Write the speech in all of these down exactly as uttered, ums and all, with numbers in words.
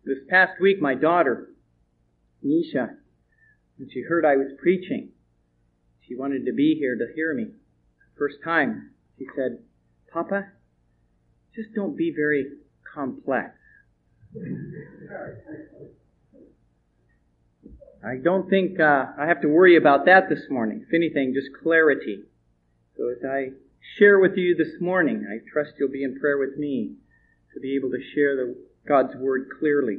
This past week, my daughter, Nisha, when she heard I was preaching, she wanted to be here to hear me. First time, she said, "Papa, just don't be very complex." I don't think uh, I have to worry about that this morning. If anything, just clarity. So as I share with you this morning, I trust you'll be in prayer with me to be able to share the, God's Word clearly.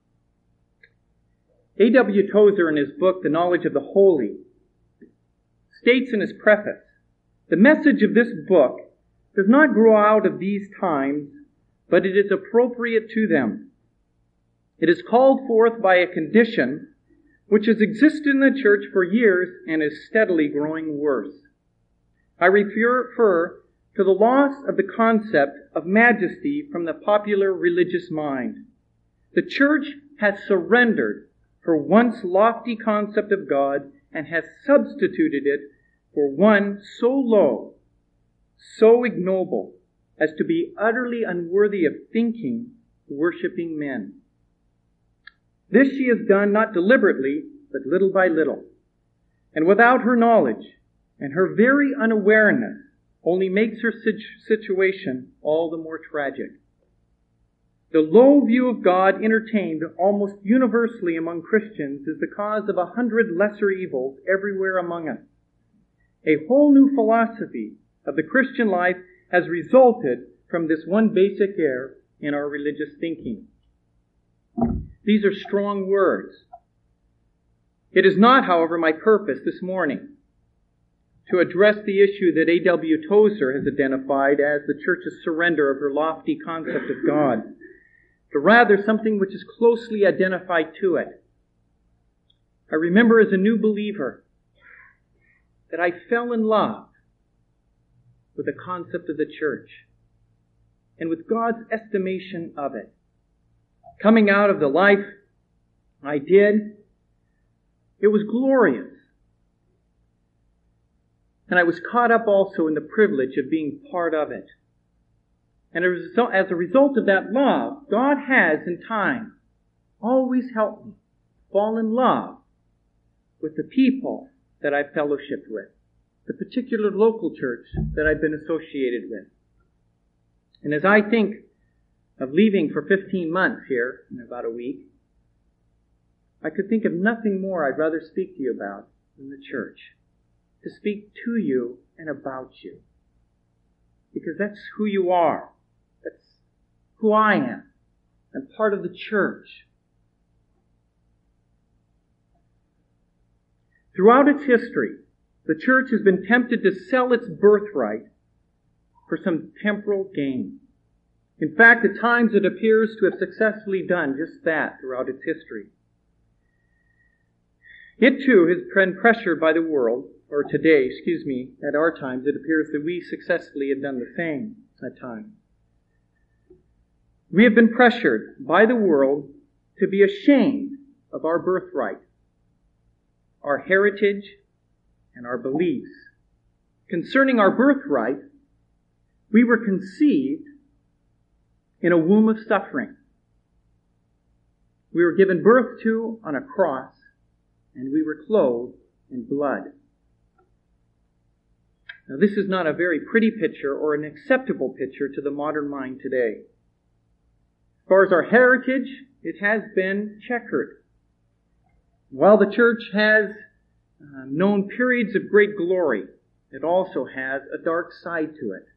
A W Tozer, in his book, The Knowledge of the Holy, states in his preface, "The message of this book does not grow out of these times, but it is appropriate to them. It is called forth by a condition which has existed in the church for years and is steadily growing worse. I refer to the loss of the concept of majesty from the popular religious mind. The church has surrendered her once lofty concept of God and has substituted it for one so low, so ignoble, as to be utterly unworthy of thinking, worshiping men. This she has done not deliberately, but little by little. And without her knowledge, and her very unawareness only makes her situation all the more tragic. The low view of God entertained almost universally among Christians is the cause of a hundred lesser evils everywhere among us. A whole new philosophy of the Christian life has resulted from this one basic error in our religious thinking." These are strong words. It is not, however, my purpose this morning to address the issue that A W Tozer has identified as the church's surrender of her lofty concept of God, but rather something which is closely identified to it. I remember as a new believer that I fell in love with the concept of the church and with God's estimation of it. Coming out of the life I did, it was glorious. And I was caught up also in the privilege of being part of it. And as a result of that love, God has in time always helped me fall in love with the people that I've fellowshipped with, the particular local church that I've been associated with. And as I think of leaving for fifteen months here in about a week, I could think of nothing more I'd rather speak to you about than the church. To speak to you and about you. Because that's who you are. That's who I am. I'm part of the church. Throughout its history, the church has been tempted to sell its birthright for some temporal gain. In fact, at times it appears to have successfully done just that throughout its history. It too has been pressured by the world, or today, excuse me, at our times it appears that we successfully have done the same at times. We have been pressured by the world to be ashamed of our birthright, our heritage, and our beliefs. Concerning our birthright, we were conceived in a womb of suffering. We were given birth to on a cross, and we were clothed in blood. Now, this is not a very pretty picture or an acceptable picture to the modern mind today. As far as our heritage, it has been checkered. While the church has uh, known periods of great glory, it also has a dark side to it.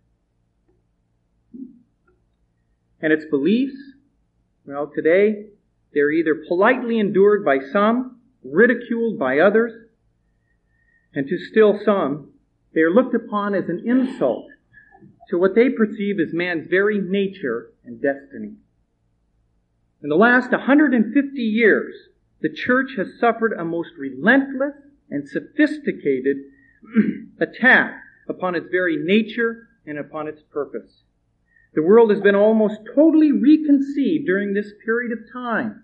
And its beliefs, well, today, they're either politely endured by some, ridiculed by others, and to still some, they are looked upon as an insult to what they perceive as man's very nature and destiny. In the last one hundred fifty years, the church has suffered a most relentless and sophisticated attack upon its very nature and upon its purpose. The world has been almost totally reconceived during this period of time.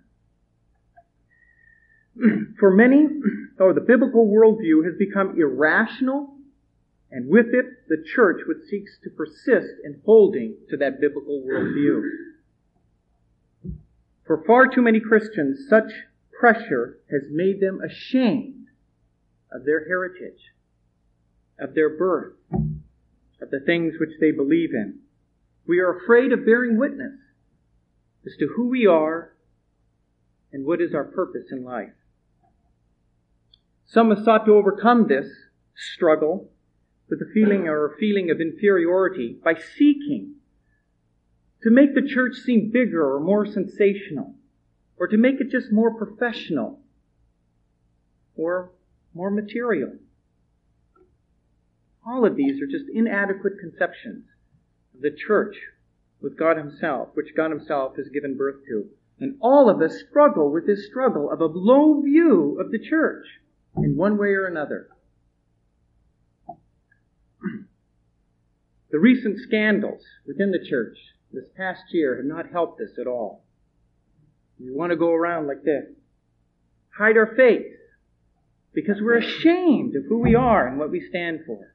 For many, oh, the biblical worldview has become irrational, and with it, the church which seeks to persist in holding to that biblical worldview. For far too many Christians, such pressure has made them ashamed of their heritage, of their birth, of the things which they believe in. We are afraid of bearing witness as to who we are and what is our purpose in life. Some have sought to overcome this struggle with a feeling or a feeling of inferiority by seeking to make the church seem bigger or more sensational, or to make it just more professional or more material. All of these are just inadequate conceptions of the church with God Himself, which God Himself has given birth to. And all of us struggle with this struggle of a low view of the church in one way or another. The recent scandals within the church this past year have not helped us at all. We want to go around like this. Hide our faith because we're ashamed of who we are and what we stand for.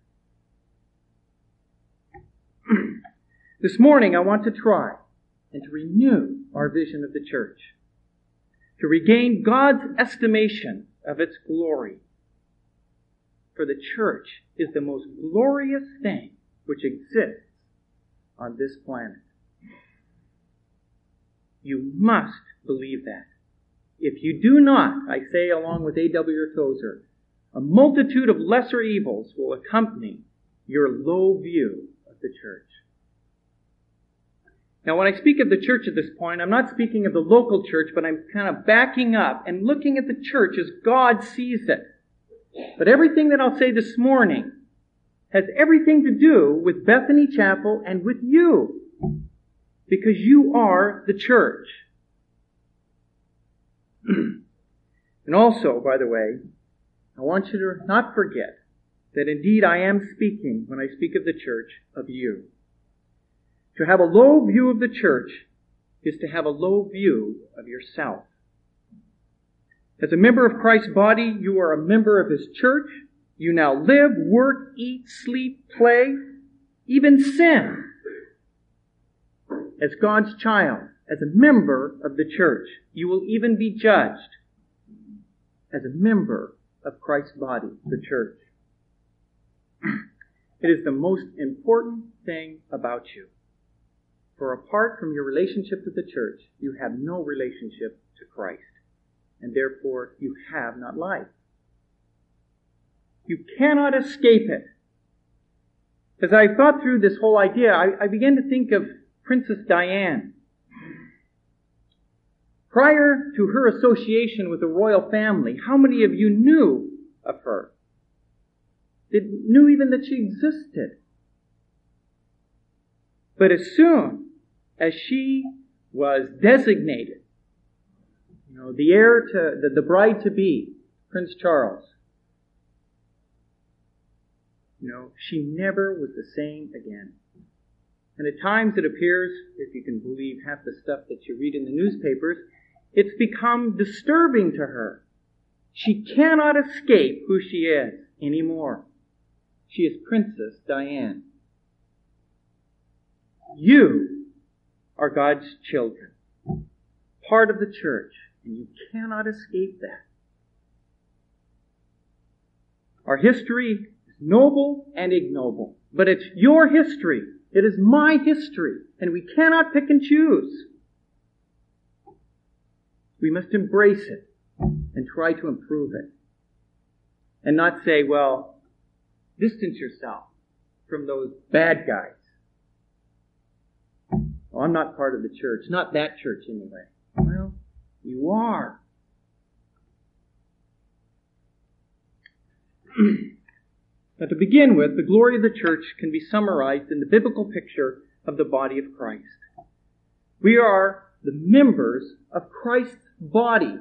This morning I want to try and to renew our vision of the church, to regain God's estimation of its glory. For the church is the most glorious thing which exists on this planet. You must believe that. If you do not, I say along with A W Tozer, a multitude of lesser evils will accompany your low view of the church. Now, when I speak of the church at this point, I'm not speaking of the local church, but I'm kind of backing up and looking at the church as God sees it. But everything that I'll say this morning has everything to do with Bethany Chapel and with you, because you are the church. And also, by the way, I want you to not forget that indeed I am speaking, when I speak of the church, of you. To have a low view of the church is to have a low view of yourself. As a member of Christ's body, you are a member of His church. You now live, work, eat, sleep, play, even sin. As God's child, as a member of the church, you will even be judged as a member of Christ's body, the church. It is the most important thing about you. For apart from your relationship to the church, you have no relationship to Christ. And therefore, you have not life. You cannot escape it. As I thought through this whole idea, I, I began to think of Princess Diana. Prior to her association with the royal family, how many of you knew of her? Did, knew even that she existed? But as soon as she was designated, you know, the heir to, the, the bride-to-be, Prince Charles, you know, she never was the same again. And at times it appears, if you can believe half the stuff that you read in the newspapers, it's become disturbing to her. She cannot escape who she is anymore. She is Princess Diana. You are God's children, part of the church, and you cannot escape that. Our history is noble and ignoble, but it's your history. It is my history, and we cannot pick and choose. We must embrace it and try to improve it. And not say, well, distance yourself from those bad guys. Oh, I'm not part of the church. Not that church anyway. Well, you are. Now, to begin with, the glory of the church can be summarized in the biblical picture of the body of Christ. We are the members of Christ's body.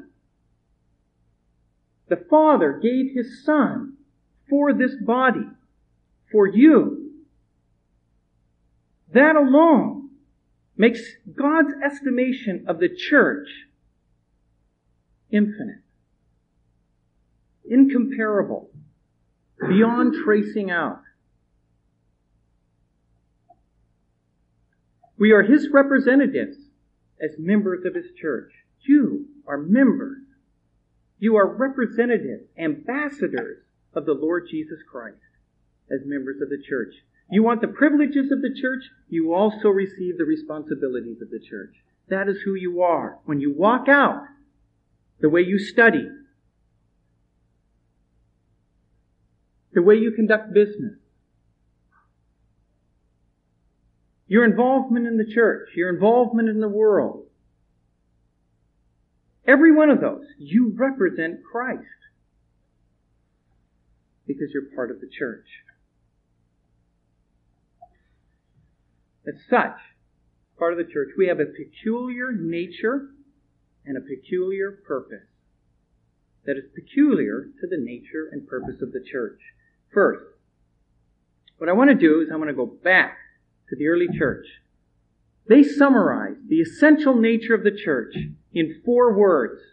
The Father gave His Son for this body, for you. That alone makes God's estimation of the church infinite, incomparable, beyond tracing out. We are His representatives as members of His church. You are members. You are representatives, ambassadors of the Lord Jesus Christ as members of the church. You want the privileges of the church, you also receive the responsibilities of the church. That is who you are. When you walk out, the way you study, the way you conduct business, your involvement in the church, your involvement in the world, every one of those, you represent Christ because you're part of the church. As such, part of the church, we have a peculiar nature and a peculiar purpose that is peculiar to the nature and purpose of the church. First, what I want to do is I want to go back to the early church. They summarize the essential nature of the church in four words.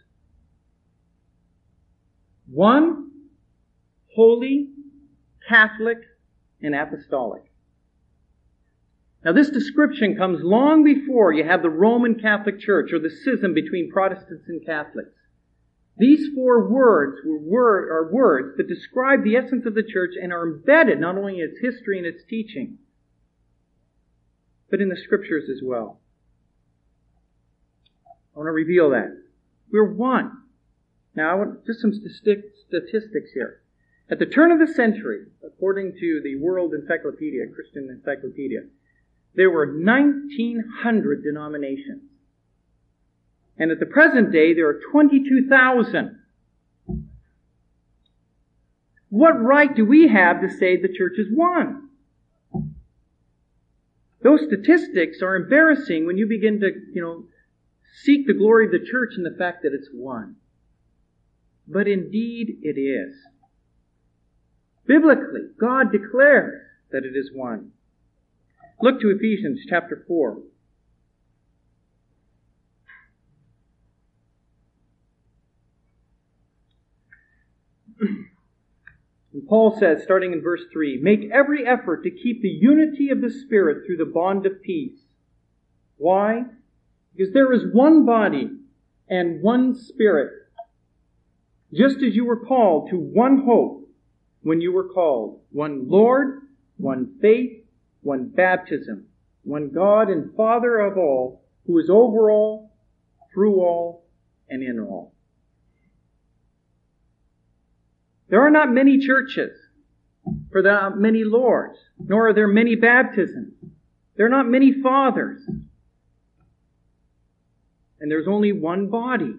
One, holy, Catholic, and apostolic. Now this description comes long before you have the Roman Catholic Church or the schism between Protestants and Catholics. These four words were word, are words that describe the essence of the church and are embedded not only in its history and its teaching, but in the Scriptures as well. I want to reveal that. We're one. Now, I want just some statistics here. At the turn of the century, according to the World Encyclopedia, Christian Encyclopedia, there were nineteen hundred denominations. And at the present day, there are twenty-two thousand. What right do we have to say the church is one? Those statistics are embarrassing when you begin to, you know, seek the glory of the church in the fact that it's one. But indeed it is. Biblically, God declares that it is one. Look to Ephesians chapter four. And Paul says, starting in verse three, "Make every effort to keep the unity of the Spirit through the bond of peace." Why? Because there is one body and one Spirit. Just as you were called to one hope when you were called. One Lord, one faith, one baptism, one God and Father of all, who is over all, through all, and in all. There are not many churches, for there are many Lords, nor are there many baptisms. There are not many fathers. And there's only one body.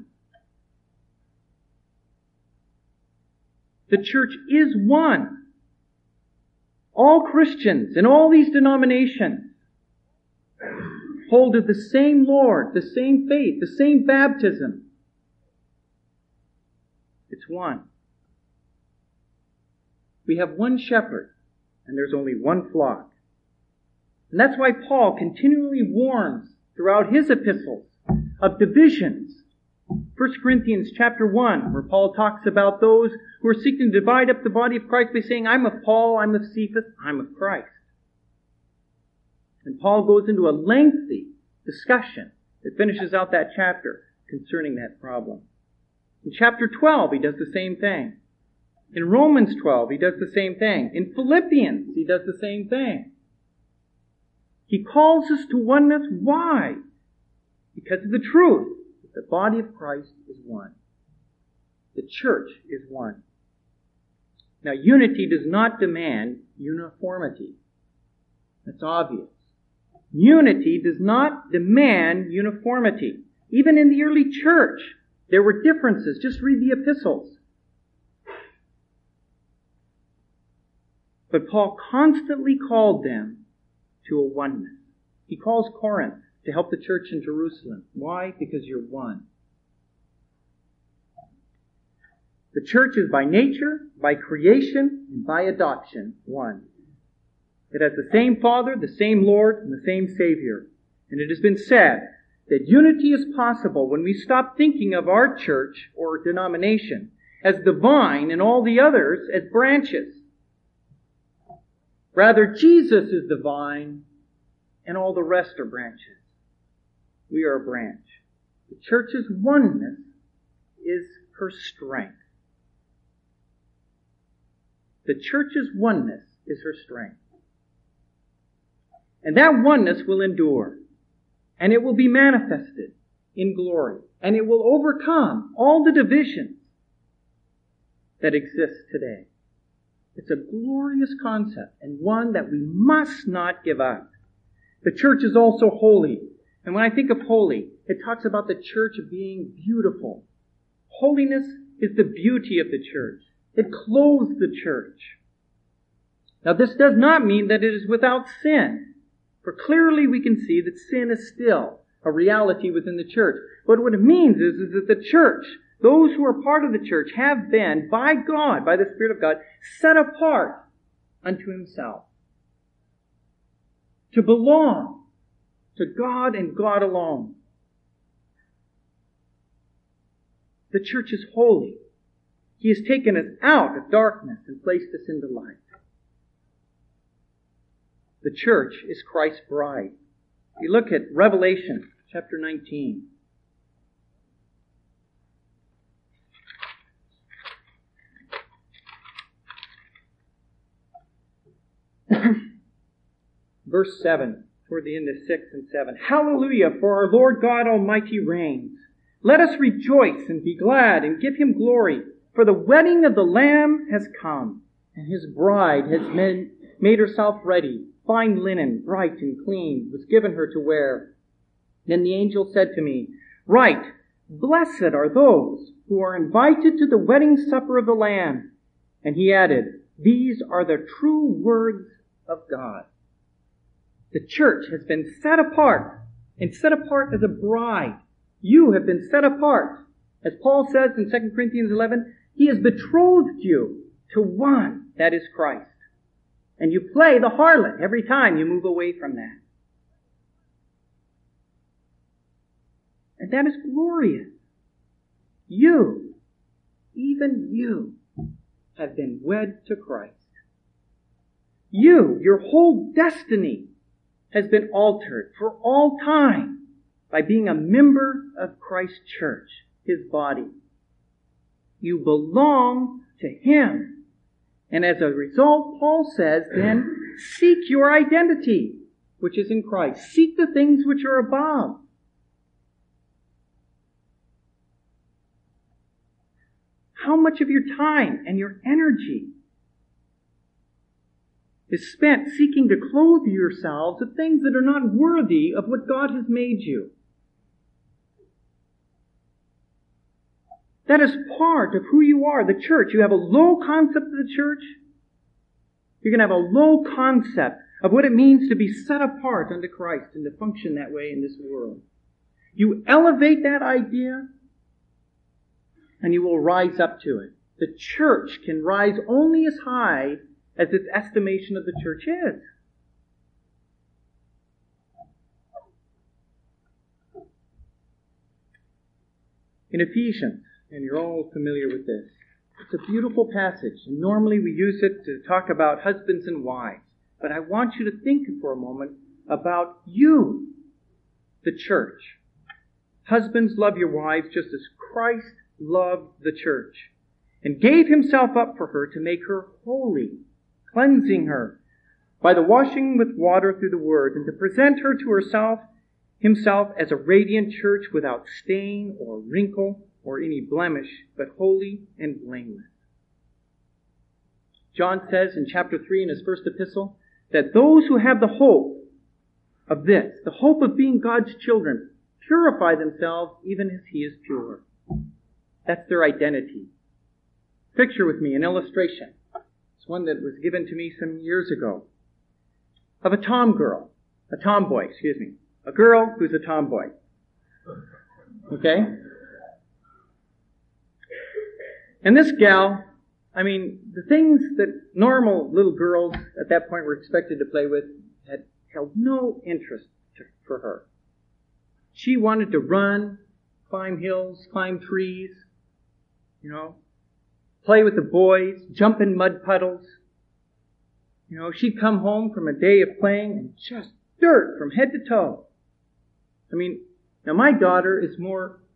The church is one. All Christians in all these denominations hold to the same Lord, the same faith, the same baptism. It's one. We have one shepherd, and there's only one flock. And that's why Paul continually warns throughout his epistles of divisions. First Corinthians chapter one, where Paul talks about those who are seeking to divide up the body of Christ by saying, I'm of Paul, I'm of Cephas, I'm of Christ. And Paul goes into a lengthy discussion that finishes out that chapter concerning that problem. In chapter twelve, he does the same thing. In Romans twelve, he does the same thing. In Philippians, he does the same thing. He calls us to oneness. Why? Because of the truth. The body of Christ is one. The church is one. Now, unity does not demand uniformity. That's obvious. Unity does not demand uniformity. Even in the early church, there were differences. Just read the epistles. But Paul constantly called them to a oneness. He calls Corinth to help the church in Jerusalem. Why? Because you're one. The church is by nature, by creation, and by adoption, one. It has the same Father, the same Lord, and the same Savior. And it has been said that unity is possible when we stop thinking of our church or denomination as the vine and all the others as branches. Rather, Jesus is the vine and all the rest are branches. We are a branch. The church's oneness is her strength. The church's oneness is her strength. And that oneness will endure. And it will be manifested in glory. And it will overcome all the divisions that exist today. It's a glorious concept and one that we must not give up. The church is also holy. And when I think of holy, it talks about the church being beautiful. Holiness is the beauty of the church. It clothes the church. Now this does not mean that it is without sin. For clearly we can see that sin is still a reality within the church. But what it means is, is that the church, those who are part of the church, have been, by God, by the Spirit of God, set apart unto Himself. To belong to God and God alone. The church is holy. He has taken us out of darkness and placed us into light. The church is Christ's bride. You look at Revelation chapter nineteen. Verse seven, toward the end of six and seven. Hallelujah, for our Lord God Almighty reigns. Let us rejoice and be glad and give Him glory, for the wedding of the Lamb has come, and His bride has made, made herself ready. Fine linen, bright and clean, was given her to wear. Then the angel said to me, Write, blessed are those who are invited to the wedding supper of the Lamb. And he added, These are the true words of God. The church has been set apart, and set apart as a bride. You have been set apart. As Paul says in Second Corinthians eleven, He has betrothed you to one, that is Christ. And you play the harlot every time you move away from that. And that is glorious. You, even you, have been wed to Christ. You, your whole destiny has been altered for all time by being a member of Christ's church, His body. You belong to Him. And as a result, Paul says, then, seek your identity, which is in Christ. Seek the things which are above. How much of your time and your energy is spent seeking to clothe yourselves with things that are not worthy of what God has made you? That is part of who you are, the church. You have a low concept of the church. You're going to have a low concept of what it means to be set apart unto Christ and to function that way in this world. You elevate that idea, and you will rise up to it. The church can rise only as high as its estimation of the church is. In Ephesians, and you're all familiar with this, it's a beautiful passage. And normally we use it to talk about husbands and wives. But I want you to think for a moment about you, the church. Husbands, love your wives just as Christ loved the church and gave Himself up for her to make her holy, cleansing her by the washing with water through the Word, and to present her to herself, Himself as a radiant church without stain or wrinkle or any blemish, but holy and blameless. John says in chapter three in his first epistle that those who have the hope of this, the hope of being God's children, purify themselves even as He is pure. That's their identity. Picture with me an illustration. It's one that was given to me some years ago. Of a tom girl. A tomboy, excuse me. A girl who's a tomboy. Okay? And this gal, I mean, the things that normal little girls at that point were expected to play with had held no interest to, for her. She wanted to run, climb hills, climb trees, you know, play with the boys, jump in mud puddles. You know, she'd come home from a day of playing and just dirt from head to toe. I mean, now my daughter is more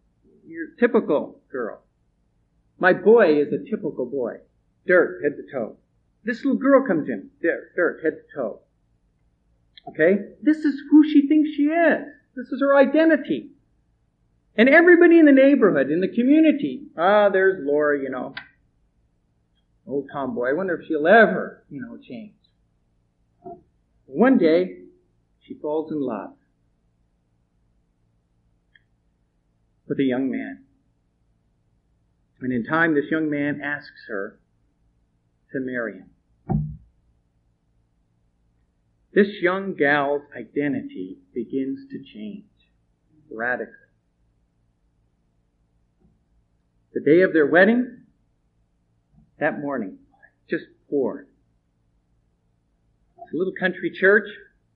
your typical girl. My boy is a typical boy. Dirt, head to toe. This little girl comes in. Dirt, dirt, head to toe. Okay? This is who she thinks she is. This is her identity. And everybody in the neighborhood, in the community, ah, there's Laura, you know. Old tomboy. I wonder if she'll ever, you know, change. One day, she falls in love with a young man. And in time, this young man asks her to marry him. This young gal's identity begins to change radically. The day of their wedding, that morning, just poured. It's a little country church.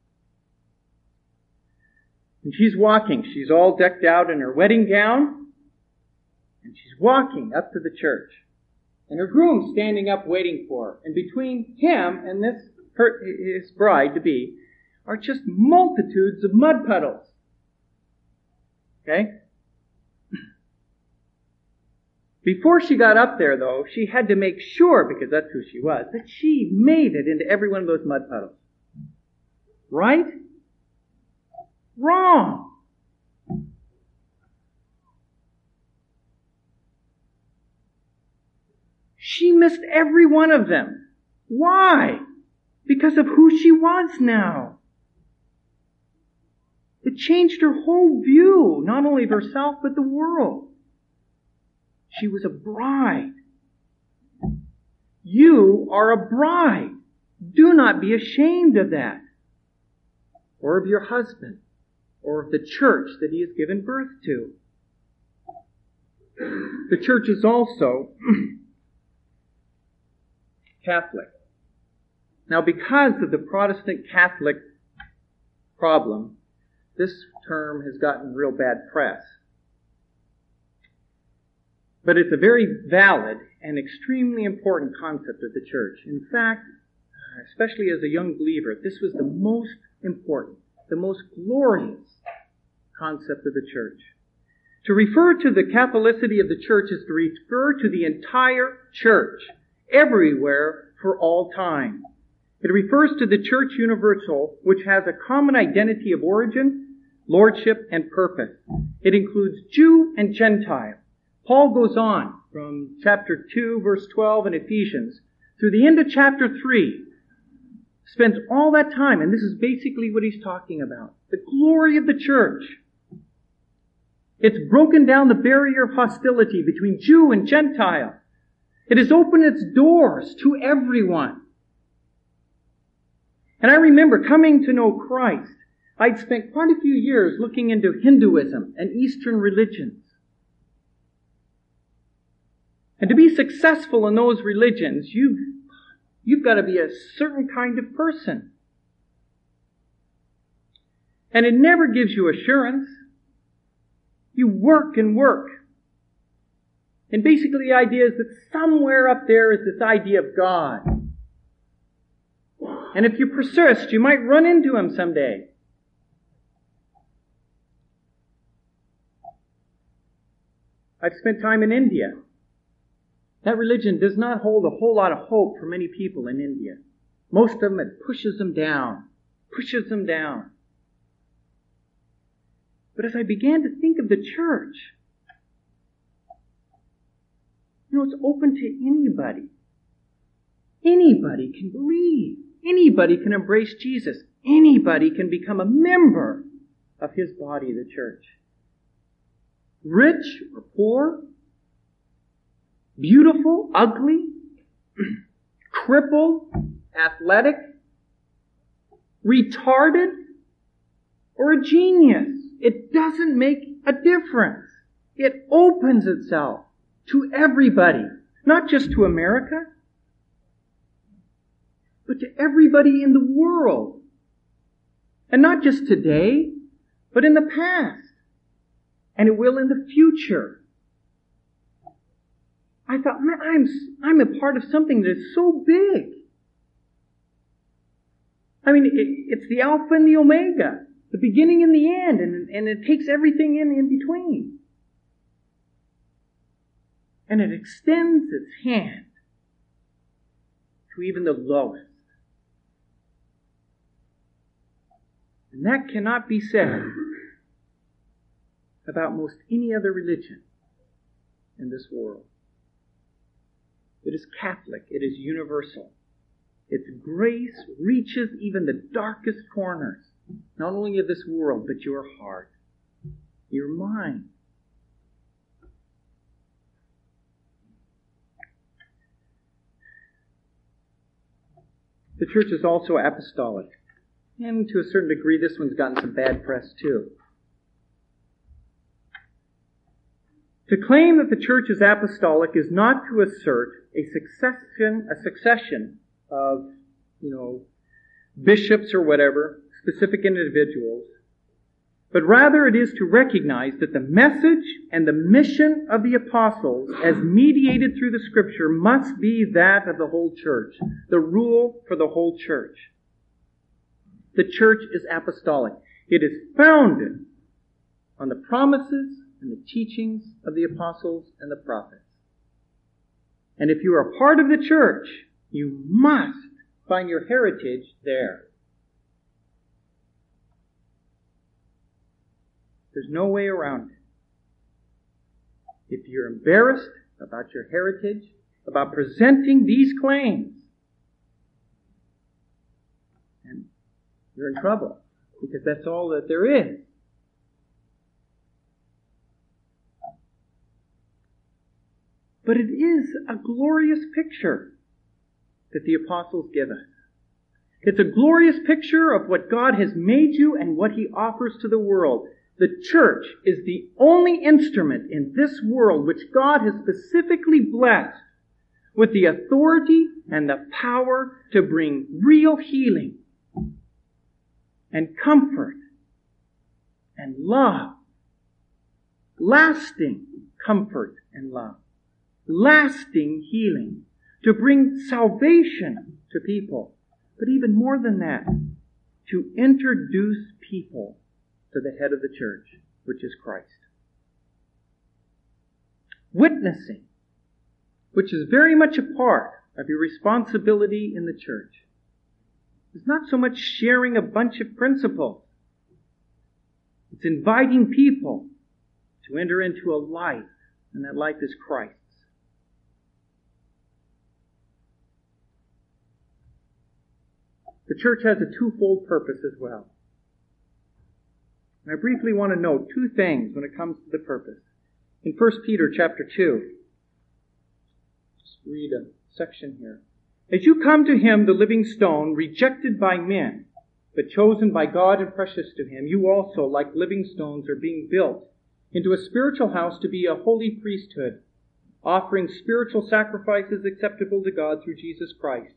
And she's walking. She's all decked out in her wedding gown. And she's walking up to the church. And her groom's standing up waiting for her. And between him and this, her, his bride-to-be, are just multitudes of mud puddles. Okay? Before she got up there, though, she had to make sure, because that's who she was, that she made it into every one of those mud puddles. Right? Wrong. She missed every one of them. Why? Because of who she was now. It changed her whole view, not only of herself, but the world. She was a bride. You are a bride. Do not be ashamed of that. Or of your husband. Or of the church that he has given birth to. The church is also Catholic. Now, because of the Protestant Catholic problem, this term has gotten real bad press. But it's a very valid and extremely important concept of the church. In fact, especially as a young believer, this was the most important, the most glorious concept of the church. To refer to the Catholicity of the church is to refer to the entire church, everywhere, for all time. It refers to the church universal, which has a common identity of origin, lordship, and purpose. It includes Jew and Gentile. Paul goes on from chapter two, verse twelve in Ephesians, through the end of chapter three, spends all that time, and this is basically what he's talking about. The glory of the church. It's broken down the barrier of hostility between Jew and Gentile. It has opened its doors to everyone. And I remember coming to know Christ. I'd spent quite a few years looking into Hinduism and Eastern religions. And to be successful in those religions, you've, you've got to be a certain kind of person. And it never gives you assurance. You work and work. And basically the idea is that somewhere up there is this idea of God. And if you persist, you might run into Him someday. I've spent time in India. That religion does not hold a whole lot of hope for many people in India. Most of them, it pushes them down. Pushes them down. But as I began to think of the church, you know, it's open to anybody. Anybody can believe. Anybody can embrace Jesus. Anybody can become a member of His body, the church. Rich or poor, beautiful, ugly, crippled, athletic, retarded, or a genius. It doesn't make a difference. It opens itself to everybody, not just to America, but to everybody in the world. And not just today, but in the past. And it will in the future. I thought, man, I'm, I'm a part of something that is so big. I mean, it, it's the Alpha and the Omega, the beginning and the end, and, and it takes everything in, in between. And it extends its hand to even the lowest. And that cannot be said about most any other religion in this world. It is Catholic. It is universal. Its grace reaches even the darkest corners, not only of this world, but your heart, your mind. The church is also apostolic. And to a certain degree, this one's gotten some bad press too. To claim that the church is apostolic is not to assert a succession, a succession of, you know, bishops or whatever, specific individuals, but rather it is to recognize that the message and the mission of the apostles, as mediated through the Scripture, must be that of the whole church, the rule for the whole church. The church is apostolic. It is founded on the promises and the teachings of the apostles and the prophets. And if you are a part of the church, you must find your heritage there. There's no way around it. If you're embarrassed about your heritage, about presenting these claims, and you're in trouble, because that's all that there is. But it is a glorious picture that the apostles give us. It's a glorious picture of what God has made you and what He offers to the world. The church is the only instrument in this world which God has specifically blessed with the authority and the power to bring real healing and comfort and love. Lasting comfort and love. Lasting healing. To bring salvation to people. But even more than that, to introduce people to the head of the church, which is Christ. Witnessing, which is very much a part of your responsibility in the church, is not so much sharing a bunch of principles. It's inviting people to enter into a life, and that life is Christ's. The church has a twofold purpose as well. And I briefly want to note two things when it comes to the purpose. In First Peter chapter two, just read a section here. As you come to Him, the living stone, rejected by men, but chosen by God and precious to Him, you also, like living stones, are being built into a spiritual house to be a holy priesthood, offering spiritual sacrifices acceptable to God through Jesus Christ.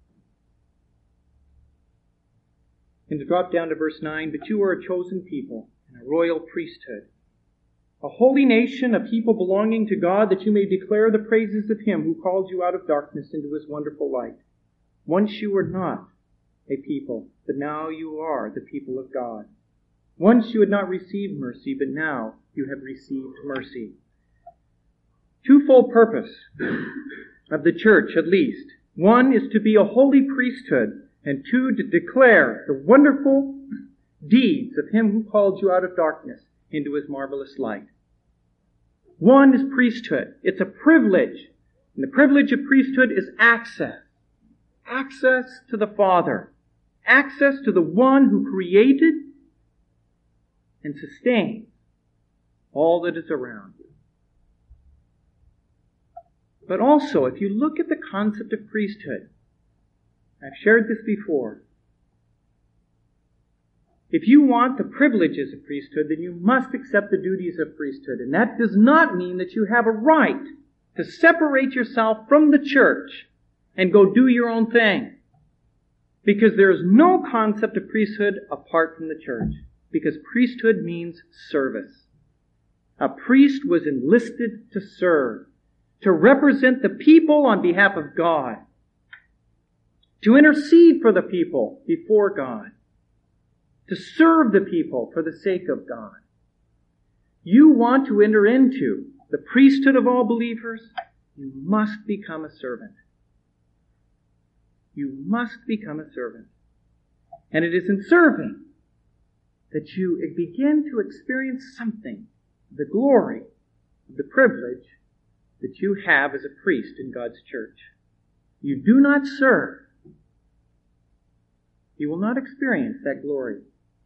And to drop down to verse nine, but you are a chosen people and a royal priesthood, a holy nation, a people belonging to God, that you may declare the praises of Him who called you out of darkness into His wonderful light. Once you were not a people, but now you are the people of God. Once you had not received mercy, but now you have received mercy. Twofold purpose of the church, at least. One is to be a holy priesthood, and two, to declare the wonderful deeds of Him who called you out of darkness into His marvelous light. One is priesthood. It's a privilege. And the privilege of priesthood is access. Access to the Father. Access to the one who created and sustains all that is around you. But also, if you look at the concept of priesthood, I've shared this before. If you want the privileges of priesthood, then you must accept the duties of priesthood. And that does not mean that you have a right to separate yourself from the church and go do your own thing. Because there is no concept of priesthood apart from the church. Because priesthood means service. A priest was enlisted to serve, to represent the people on behalf of God, to intercede for the people before God, to serve the people for the sake of God. You want to enter into the priesthood of all believers? You must become a servant. You must become a servant. And it is in serving that you begin to experience something, the glory, the privilege that you have as a priest in God's church. You do not serve, you will not experience that glory.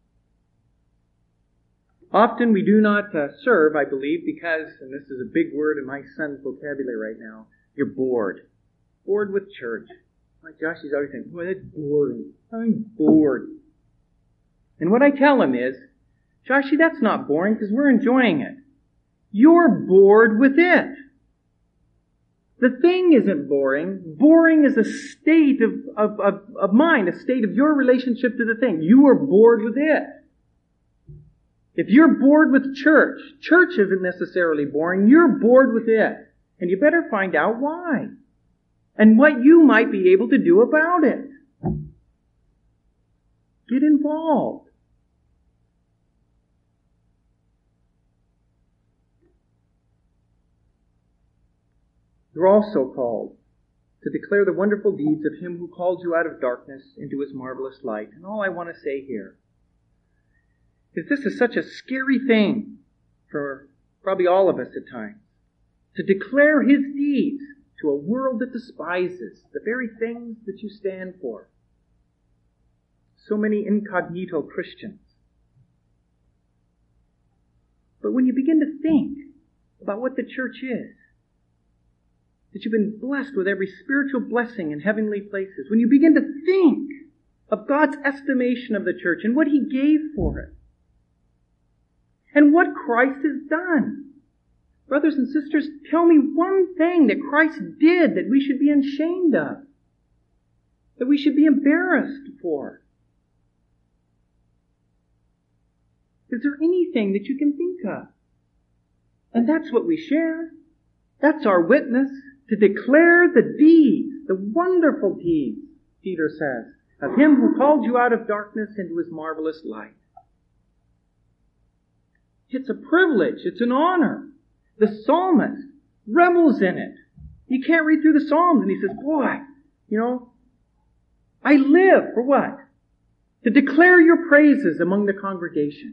Often we do not uh, serve, I believe, because, and this is a big word in my son's vocabulary right now, you're bored. Bored with church. Like Josh is always saying, boy, that's boring. I'm bored. And what I tell him is, Joshy, that's not boring because we're enjoying it. You're bored with it. The thing isn't boring. Boring is a state of, of, of, of mind, a state of your relationship to the thing. You are bored with it. If you're bored with church, church isn't necessarily boring. You're bored with it. And you better find out why. And what you might be able to do about it. Get involved. You're also called to declare the wonderful deeds of Him who called you out of darkness into His marvelous light. And all I want to say here is this is such a scary thing for probably all of us at times. To declare His deeds to a world that despises the very things that you stand for. So many incognito Christians. But when you begin to think about what the church is, that you've been blessed with every spiritual blessing in heavenly places, when you begin to think of God's estimation of the church and what He gave for it, and what Christ has done. Brothers and sisters, tell me one thing that Christ did that we should be ashamed of, that we should be embarrassed for. Is there anything that you can think of? And that's what we share. That's our witness, to declare the deeds, the wonderful deeds, Peter says, of Him who called you out of darkness into His marvelous light. It's a privilege. It's an honor. The psalmist revels in it. You can't read through the Psalms and he says, boy, you know, I live for what? To declare your praises among the congregation.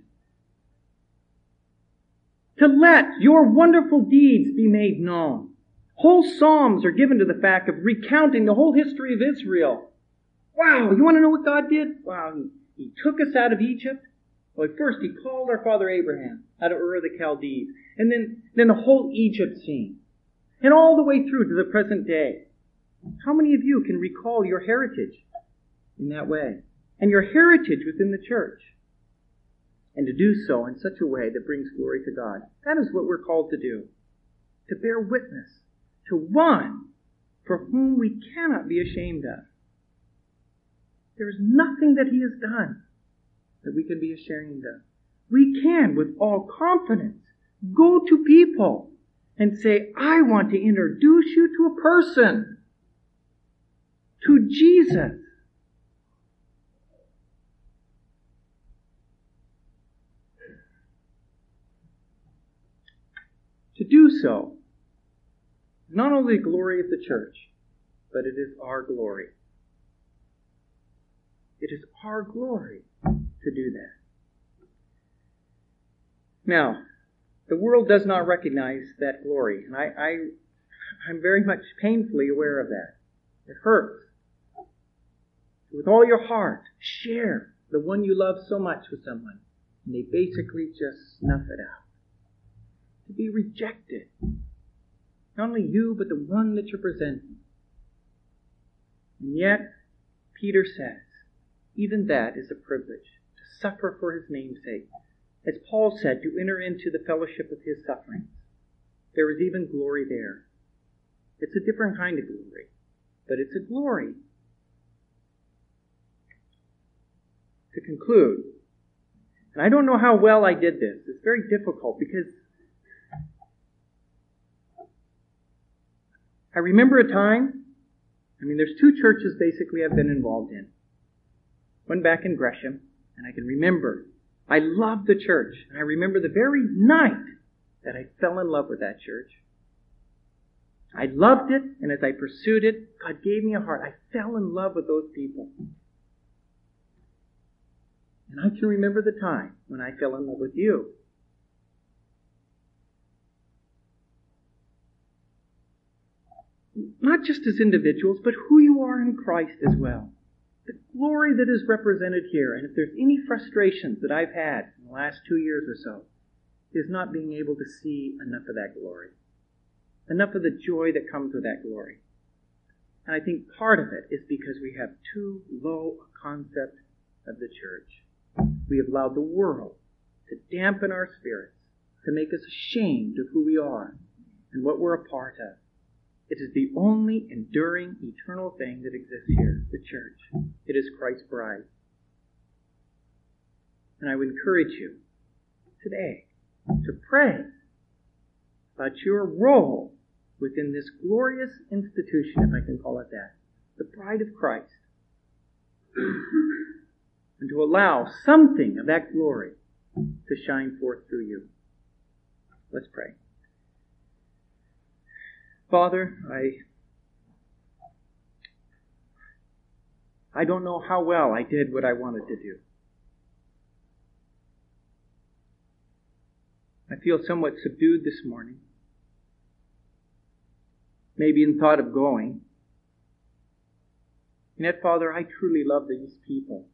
To let your wonderful deeds be made known. Whole psalms are given to the fact of recounting the whole history of Israel. Wow, you want to know what God did? Wow, He, he took us out of Egypt. Well, first He called our father Abraham out of Ur of the Chaldees. And then, then the whole Egypt scene. And all the way through to the present day. How many of you can recall your heritage in that way? And your heritage within the church? And to do so in such a way that brings glory to God. That is what we're called to do. To bear witness to one for whom we cannot be ashamed of. There is nothing that He has done that we can be ashamed of. We can, with all confidence, go to people and say, I want to introduce you to a person, to Jesus. To do so is not only the glory of the church, but it is our glory. It is our glory to do that. Now, the world does not recognize that glory, and I, I, I'm very much painfully aware of that. It hurts. With all your heart, share the one you love so much with someone, and they basically just snuff it out. To be rejected. Not only you, but the one that you're presenting. And yet, Peter says, even that is a privilege, to suffer for His name's sake. As Paul said, to enter into the fellowship of His sufferings. There is even glory there. It's a different kind of glory, but it's a glory. To conclude, and I don't know how well I did this. It's very difficult because I remember a time, I mean, there's two churches basically I've been involved in. One back in Gresham, and I can remember, I loved the church. And I remember the very night that I fell in love with that church. I loved it, and as I pursued it, God gave me a heart. I fell in love with those people. And I can remember the time when I fell in love with you. Not just as individuals, but who you are in Christ as well. The glory that is represented here, and if there's any frustrations that I've had in the last two years or so, is not being able to see enough of that glory. Enough of the joy that comes with that glory. And I think part of it is because we have too low a concept of the church. We have allowed the world to dampen our spirits, to make us ashamed of who we are and what we're a part of. It is the only enduring, eternal thing that exists here, the church. It is Christ's bride. And I would encourage you today to pray about your role within this glorious institution, if I can call it that, the bride of Christ, and to allow something of that glory to shine forth through you. Let's pray. Father, I I don't know how well I did what I wanted to do. I feel somewhat subdued this morning. Maybe in thought of going. And yet, Father, I truly love these people.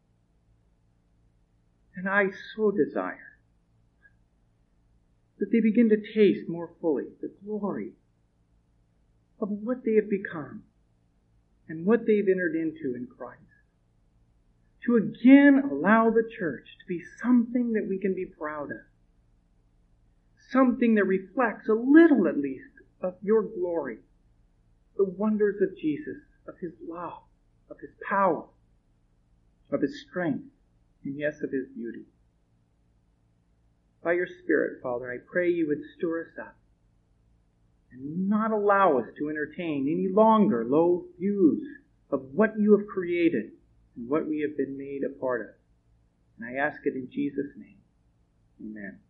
And I so desire that they begin to taste more fully the glory of what they have become and what they've entered into in Christ. To again allow the church to be something that we can be proud of. Something that reflects a little, at least, of your glory. The wonders of Jesus, of his love, of his power, of his strength, and yes, of his beauty. By your Spirit, Father, I pray you would stir us up and not allow us to entertain any longer low views of what you have created and what we have been made a part of. And I ask it in Jesus' name. Amen.